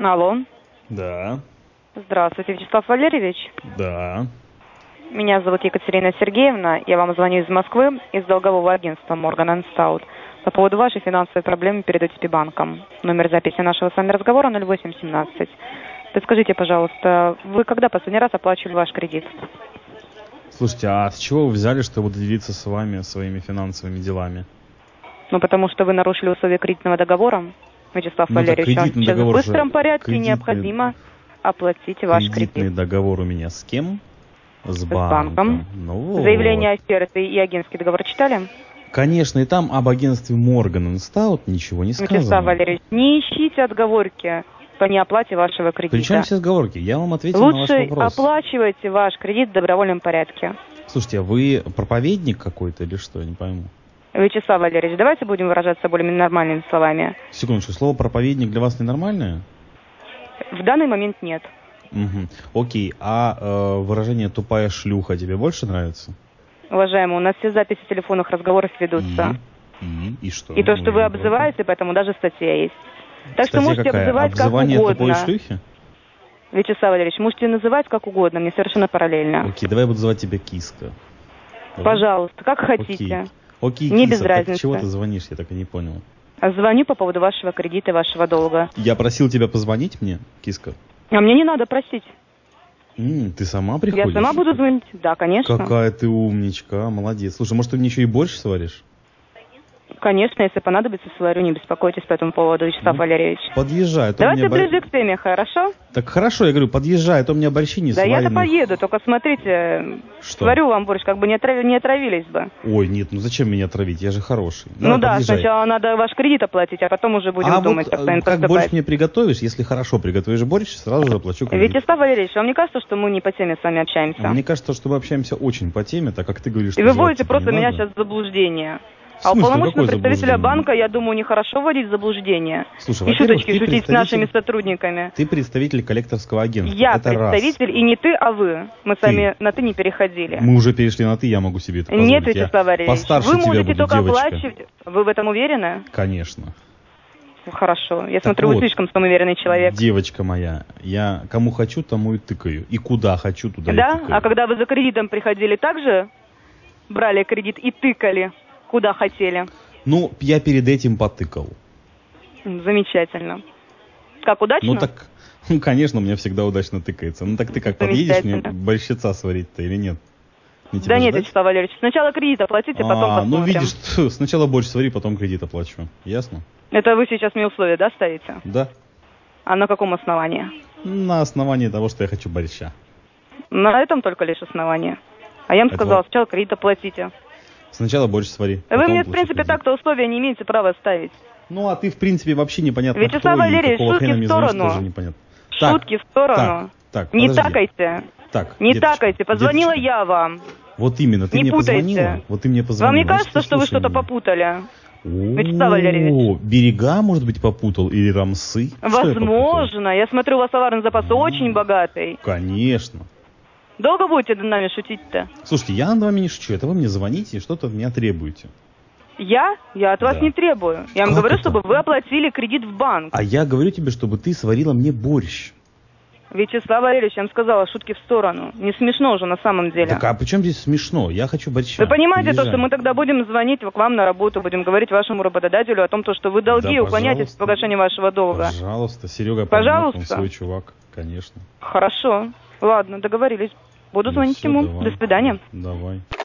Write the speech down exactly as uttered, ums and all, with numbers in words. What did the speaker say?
Алло. Да. Здравствуйте, Вячеслав Валерьевич. Да. Меня зовут Екатерина Сергеевна. Я вам звоню из Москвы, из долгового агентства Morgan энд Stout. По поводу вашей финансовой проблемы перед о тэ пи банком. Номер записи нашего с вами разговора ноль восемь семнадцать. Подскажите, пожалуйста, вы когда последний раз оплачивали ваш кредит? Слушайте, а с чего вы взяли, чтобы делиться с вами своими финансовыми делами? Ну, потому что вы нарушили условия кредитного договора, Вячеслав Ну, Валерьевич. Вам кредитный сейчас в договор быстром же- порядке кредитный- необходимо оплатить ваш Кредитный кредит. договор у меня с кем? С, С банком. банком. Ну вот. Заявление оферты и агентский договор читали? Конечно, и там об агентстве Morgan энд Stout ничего не сказано. Вячеслав Валерьевич, не ищите отговорки по неоплате вашего кредита. Причем все отговорки? Я вам ответил на ваш Лучше вопрос. оплачивайте ваш кредит в добровольном порядке. Слушайте, а вы проповедник какой-то или что? Я не пойму. Вячеслав Валерьевич, давайте будем выражаться более нормальными словами. Секундочку, слово проповедник для вас ненормальное? В данный момент нет. Угу. Окей, а э, выражение «тупая шлюха» тебе больше нравится? Уважаемый, у нас все записи телефонных разговоров ведутся. И, и, и что? И то, что Ну, вы и обзываете, поэтому даже статья есть. Так что Статья можете какая? обзывать как Обзывание тупой угодно. шлюхи? Вячеслав Валерьевич, можете называть как угодно, мне совершенно параллельно. Окей, давай я буду звать тебя Киска. Пожалуйста, как Окей. хотите. Окей, Не Киса, без так разницы. чего ты звонишь? Я так и не понял. Звоню по поводу вашего кредита и вашего долга. Я просил тебя позвонить мне, Киска. А мне не надо просить. М, ты сама приходишь? Я сама буду звонить. Да, конечно. Какая ты умничка, молодец. Слушай, может, ты мне еще и борщ сваришь? Конечно, если понадобится, сварю, не беспокойтесь по этому поводу, Вячеслав Ну, Валерьевич. Подъезжай, а то Давайте мне бор- ближе к теме, хорошо? Так хорошо, я говорю, подъезжай, а то у меня борщи не Да я-то сваренные. поеду, только смотрите, Что? сварю вам борщ, как бы не, отрави- не отравились бы. Ой, нет, ну зачем меня травить? Я же хороший. ну Давай, да, подъезжай. сначала надо ваш кредит оплатить, а потом уже будем а думать, вот, как с вами а, как борщ поступать. мне приготовишь, если хорошо приготовишь борщ, сразу же оплачу кредит. Вячеслав Валерьевич, вам не кажется, что мы не по теме с вами общаемся? Мне кажется, что мы общаемся очень по теме, так как ты говоришь, И что вы звать вводите тебя просто не меня надо. сейчас в заблуждение. В А смысле, уполномоченного какое представителя заблуждение? банка, я думаю, нехорошо вводить в заблуждение. Слушай, И во-первых, шуточки ты шутить с представитель- нашими сотрудниками. Ты представитель коллекторского агентства. Я это раз. представитель, и не ты, а вы. Мы с Ты. вами на «ты» не переходили. Мы уже перешли на «ты», я могу себе это позволить. Нет, Я Вячеслав Валерьевич, постарше вы тебя можете буду, только девочка. оплачивать. Вы в этом уверены? Конечно. Хорошо. Я Так смотрю, вы вот, слишком самоуверенный человек. Девочка моя, я кому хочу, тому и тыкаю. И куда хочу, туда и Да? тыкаю. А когда вы за кредитом приходили, также брали кредит и тыкали, куда хотели? Ну, я перед этим потыкал. Замечательно. Как, удачно? Ну так, ну, конечно, у меня всегда удачно тыкается. Ну так ты как, подъедешь мне Замечательно. борщица сварить-то или нет? Мне тебя Да нет, ждать? Вячеслав Валерьевич, сначала кредит оплатите, потом А, ну посмотрим. видишь, тьфу, сначала борщ свари, потом кредит оплачу. Ясно? Это вы сейчас мне условия, да, ставите? Да. А на каком основании? На основании того, что я хочу борща. На этом только лишь основании. А я вам Это сказала, вот- сначала кредит оплатите. Сначала борщ свари. Вы потом мне, в получи принципе, кредит. так-то условия не имеете права ставить. Ну, а ты, в принципе, вообще непонятно Вячеслав кто Валерьевич, и какого шутки хрена в мне звонишь, сторону. тоже непонятно. Шутки в сторону. Так, так, Не подожди. такайте. Так, Не деточка, такайте. Позвонила деточка. я вам. Вот именно, ты Не мне путайте. позвонила. Вот ты мне позвонила. Вам не Значит, кажется, ты что вы слушай что-то меня. попутали? О, Вячеслав Валерьевич. берега, может быть, попутал? Или рамсы? Что я попутал? Возможно. Я смотрю, у вас товарный запас очень богатый. Конечно. Долго будете над нами шутить-то? Слушайте, я над вами не шучу. Это вы мне звоните и что-то от меня требуете. Я? Я от вас Да. не требую. Я вам Как говорю, это? чтобы вы оплатили кредит в банк. А я говорю тебе, чтобы ты сварила мне борщ. Вячеслав Валерьевич, я вам сказала, шутки в сторону. Не смешно уже на самом деле. Так а почему здесь смешно? Я хочу борща. Вы понимаете, то, Приезжай. что мы тогда будем звонить к вам на работу, будем говорить вашему работодателю о том, то, что вы долги, Да, уклоняетесь пожалуйста. в погашении вашего долга. Пожалуйста, Серега, Пожалуйста. он свой чувак, конечно. Хорошо. Ладно, договорились. Буду Ну звонить всё, ему. давай. До свидания. Давай.